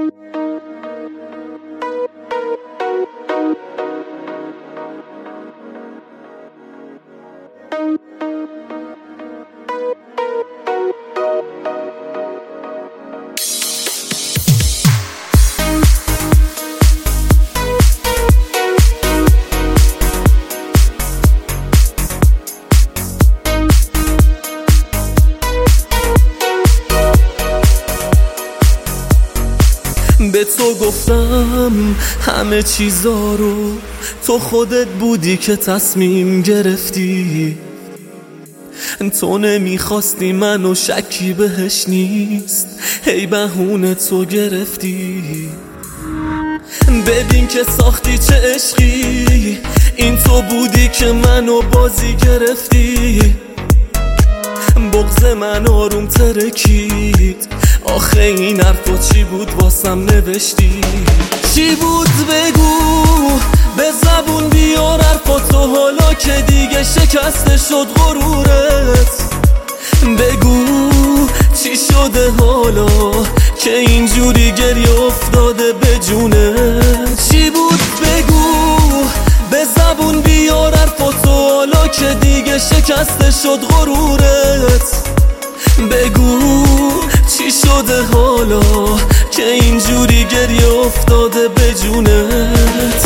به تو گفتم همه چیزا رو، تو خودت بودی که تصمیم گرفتی. تو نمیخواستی منو، شکی بهش نیست، هی بهونه تو گرفتی. ببین که ساختی چه عشقی، این تو بودی که منو بازی گرفتی. بغض من آروم ترکید، آخه این حرفا چی بود واسم نوشتی؟ چی بود بگو، به زبون بیار حرفاتو، حالا که دیگه شکسته شد غرورت. بگو چی شده حالا که اینجوری گریه افتاده به جونت. چی بود بگو، به زبون بیار حرفاتو، حالا که دیگه شکسته شد غرورت. بگو چی شده حالا که اینجوری گریه افتاده به جونت.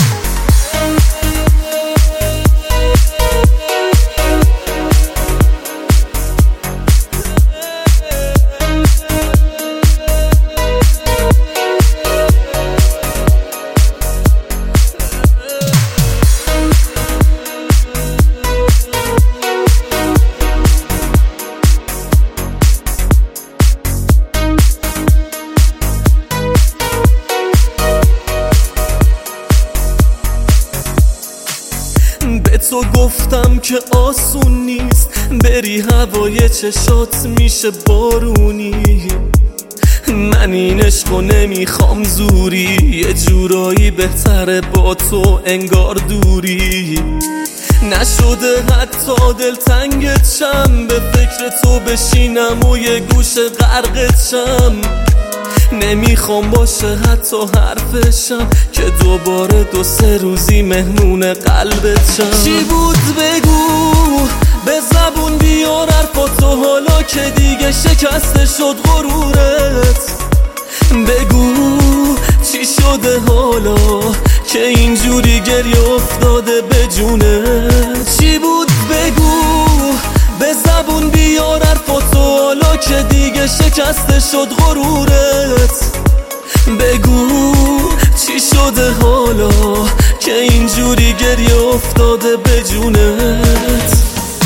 به تو گفتم که آسون نیست، بری هوای چشات میشه بارونی. من این عشقو نمیخوام زوری، یه جورایی بهتره با تو انگار دوری. نشده حتی دلتنگت شم، به فکر تو بشینم و یه گوشه غرقت شم. نمیخوام باشه حتی حرفشم، که دوباره 2-3 روزی مهمون قلبت شم. چی بود بگو، به زبون بیار حرفاتو، حالا که دیگه شکسته شد غرورت. بگو چی شده حالا که اینجوری گریه افتاده به جونت. چی بود بگو، به زبون بیار حرفاتو، حالا که دیگه شکسته شد غرورت. بگو چی شده حالا که اینجوری گریه افتاده به جونت.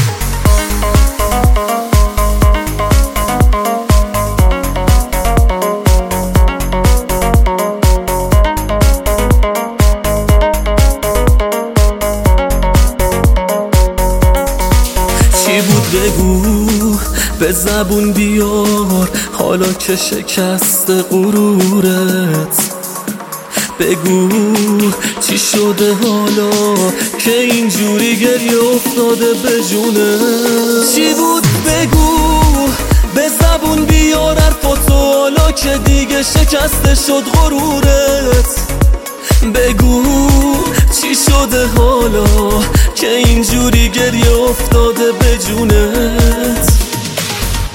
بگو به زبون بیار حالا که شکست غرورت. بگو چی شده حالا که اینجوری گریه افتاده به جونت. چی بود بگو، به زبون بیار حرفاتو، حالا که دیگه شکسته شد غرورت. بگو چی شده حالا که اینجوری گریه افتاده به جونت.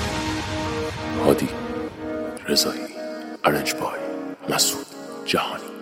هادی رضایی، ارنج بای، مسعود جهانی.